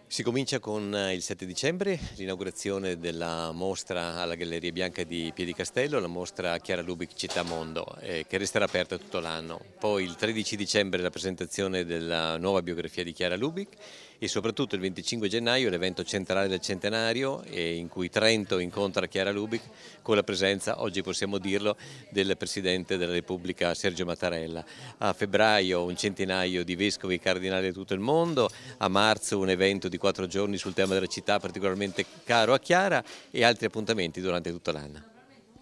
Si comincia con il 7 dicembre, l'inaugurazione della mostra alla Galleria Bianca di Piedicastello, la mostra Chiara Lubich Città Mondo, che resterà aperta tutto l'anno. Poi il 13 dicembre la presentazione della nuova biografia di Chiara Lubich e soprattutto il 25 gennaio l'evento centrale del centenario in cui Trento incontra Chiara Lubich con la presenza, oggi possiamo dirlo, del Presidente della Repubblica Sergio Mattarella. A febbraio un centinaio di vescovi e cardinali di tutto il mondo, a marzo un evento di 4 giorni sul tema della città particolarmente caro a Chiara e altri appuntamenti durante tutto l'anno.